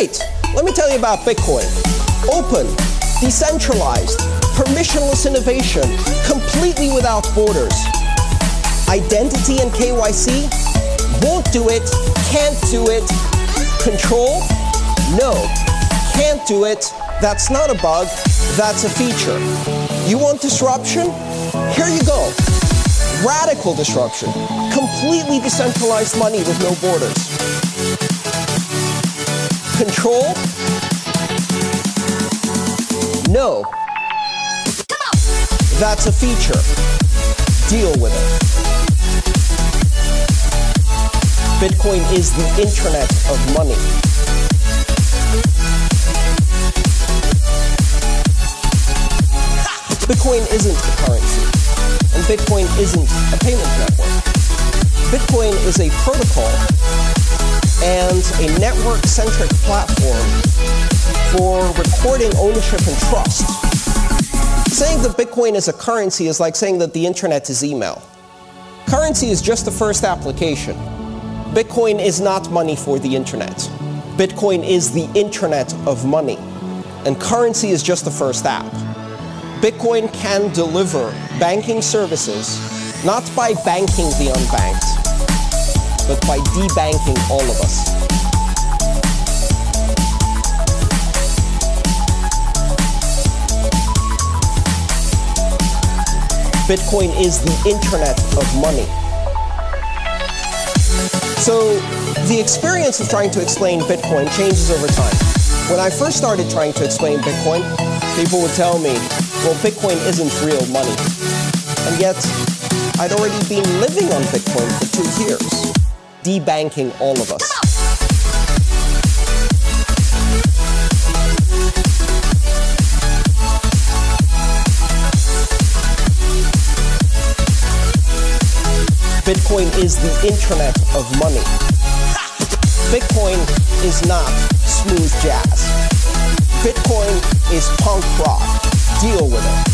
Great! Let me tell you about Bitcoin. Open, decentralized, permissionless innovation, completely without borders. Identity and KYC? Won't do it, can't do it. Control? No, can't do it. That's not a bug, that's a feature. You want disruption? Here you go. Radical disruption. Completely decentralized money with no borders. Control? No. That's a feature. Deal with it. Bitcoin is the internet of money. Bitcoin isn't a currency, and Bitcoin isn't a payment network. Bitcoin is a protocol and a network-centric platform for recording ownership and trust. Saying that Bitcoin is a currency is like saying that the internet is email. Currency is just the first application. Bitcoin is not money for the internet. Bitcoin is the internet of money, and currency is just the first app. Bitcoin can deliver banking services not by banking the unbanked, but by debanking all of us. Bitcoin is the internet of money. So the experience of trying to explain Bitcoin changes over time. When I first started trying to explain Bitcoin, people would tell me, well, Bitcoin isn't real money. And yet, I'd already been living on Bitcoin for 2 years, debanking all of us. Bitcoin is the internet of money. Bitcoin is not smooth jazz. Bitcoin is punk rock. Deal with it.